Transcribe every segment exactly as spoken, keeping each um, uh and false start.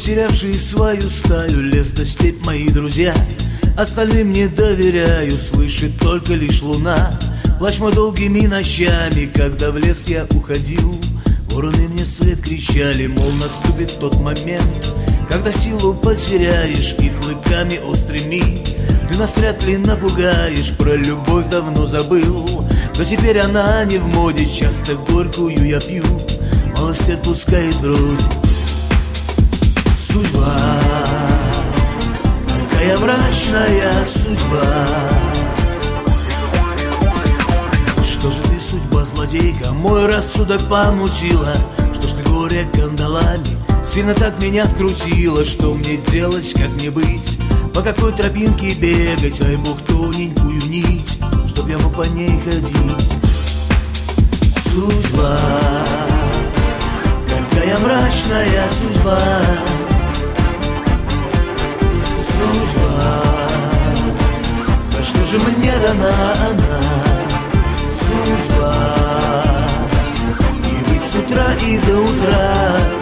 потерявшие свою стаю, лес да степь мои друзья. Остальным не доверяю, свыше только лишь луна. Плачь мой долгими ночами, когда в лес я уходил. Вороны мне вслед кричали, мол, наступит тот момент, когда силу потеряешь и клыками острыми ты нас вряд ли напугаешь. Про любовь давно забыл, но теперь она не в моде. Часто горькую я пью, малость отпускает вроде. Судьба, такая мрачная судьба. Что же ты, судьба, злодейка, мой рассудок помутила? Что ж ты, горе, кандалами сильно так меня скрутила? Что мне делать, как мне быть, по какой тропинке бегать? Дай Бог тоненькую нить, чтоб я мог по ней ходить. Судьба, какая мрачная судьба. Судьба, за что же мне дана она? Судьба, и быть с утра и до утра.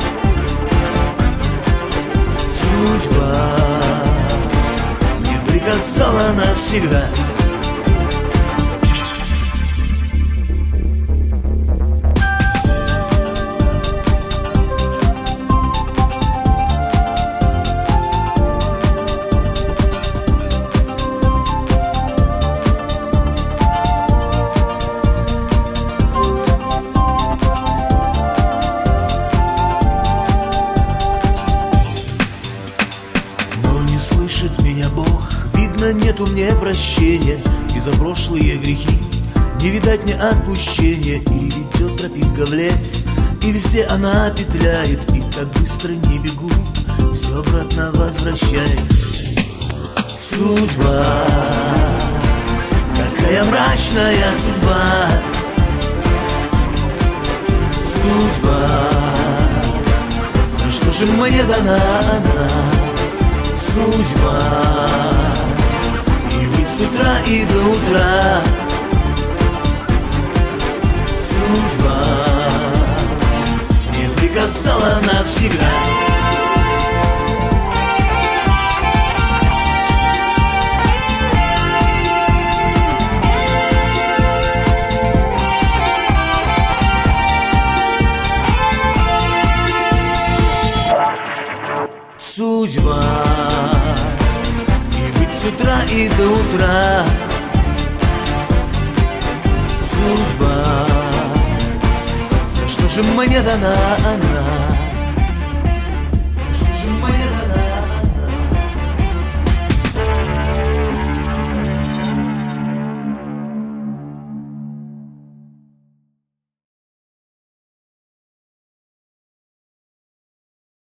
Судьба мне приказала навсегда. Меня Бог, видно, нету мне прощения, и за прошлые грехи не видать мне отпущения. И ведет тропинка в лес, и везде она петляет, и как быстро не бегу, все обратно возвращает. Судьба, какая мрачная судьба. Судьба, за что же мне дана она? Судьба, и быть с утра и до утра. Судьба мне приказала навсегда. Судьба, и быть с утра и до утра. Судьба, за что же мне дана она? За что же мне